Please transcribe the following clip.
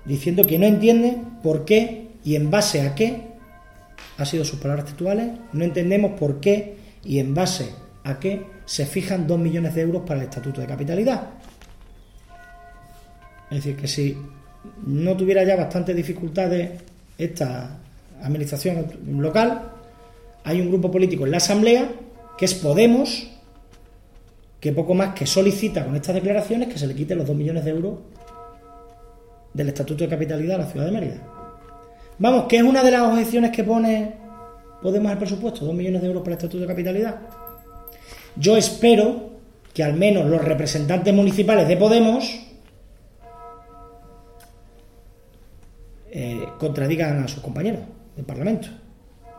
diciendo que no entiende por qué y en base a qué, ha sido sus palabras textuales, no entendemos por qué y en base a qué se fijan 2 millones de euros para el estatuto de capitalidad. Es decir, que si no tuviera ya bastantes dificultades esta administración local, hay un grupo político en la Asamblea, que es Podemos, que poco más que solicita con estas declaraciones que se le quiten los 2 millones de euros del estatuto de capitalidad a la ciudad de Mérida. Vamos, que es una de las objeciones que pone Podemos al presupuesto, 2 millones de euros para el estatuto de capitalidad. Yo espero que al menos los representantes municipales de Podemos contradigan a sus compañeros del Parlamento.